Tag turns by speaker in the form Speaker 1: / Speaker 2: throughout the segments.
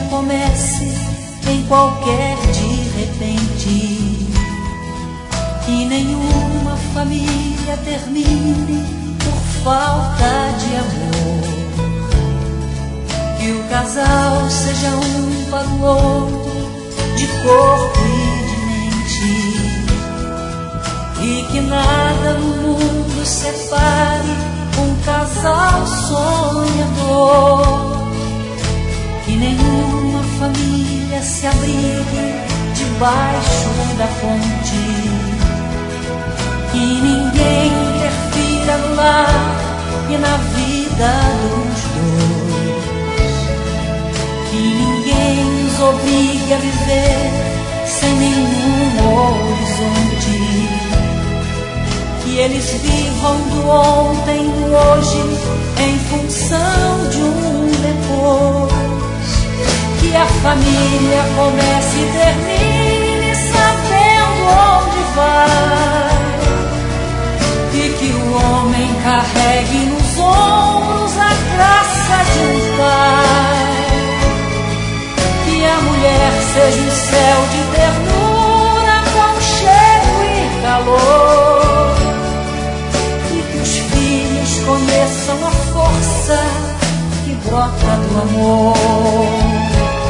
Speaker 1: comece em qualquer de repente, que nenhuma família termine por falta de amor, que o casal seja um para o outro de corpo e de mente, e que nada no mundo separe um casal sonhador, que nenhuma família se abrigue debaixo da fonte, que ninguém interfira no lar e na vida dos dois, que ninguém os obrigue a viver sem nenhum horizonte, que eles vivam do ontem e do hoje em função de um depois, que a família comece e termine sabendo onde vai, e que o homem carregue nos ombros a graça de um pai, que a mulher seja um céu de ternura, aconchego e calor, e que os filhos conheçam a força que brota do amor.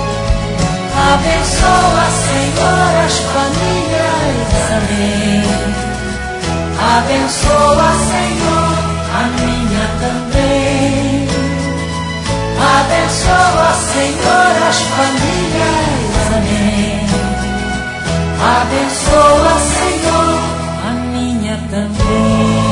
Speaker 1: Abençoa, Senhor, as famílias, amém. Abençoa, Senhor, a minha também. Abençoa, Senhor, as famílias, amém. Abençoa, Senhor, a minha também.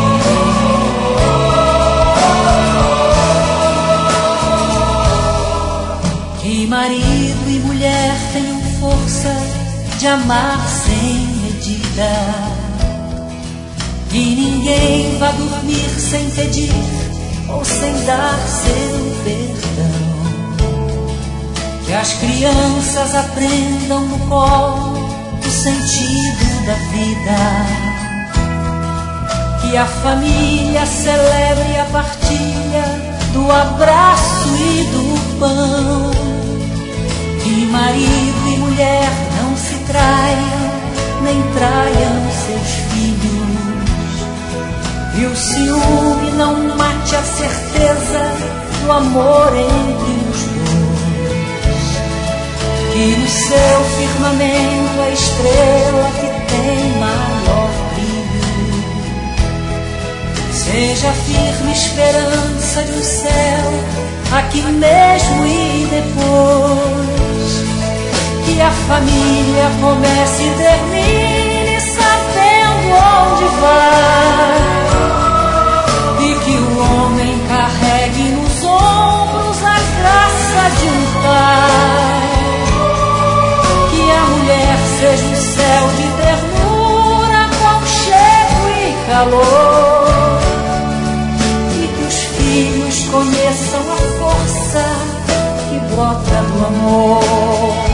Speaker 1: Que marido e mulher tenham força de amar sem medida, que ninguém vá dormir sem pedir ou sem dar seu perdão, que as crianças aprendam no colo o sentido da vida, que a família celebre a partilha do abraço e do pão, que marido e mulher não se traiam, nem traiam seus filhos, e o ciúme não mate a certeza do amor entre os dois, que no seu firmamento a estrela que tem maior brilho seja a firme esperança de um céu aqui mesmo e depois, que a família comece e termine sabendo onde vai, e que o homem carregue nos ombros a graça de um pai, que a mulher seja um céu de ternura, aconchego e calor, e que os filhos conheçam a força que brota do amor.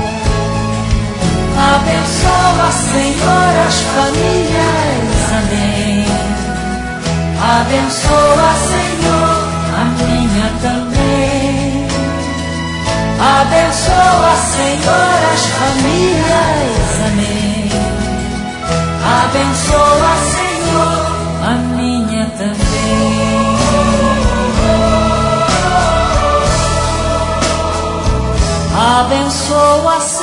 Speaker 1: Abençoa, Senhor, as famílias, amém. Abençoa, Senhor, a minha também. Abençoa, Senhor, as famílias, amém. Abençoa, Senhor, a minha também. Abençoa,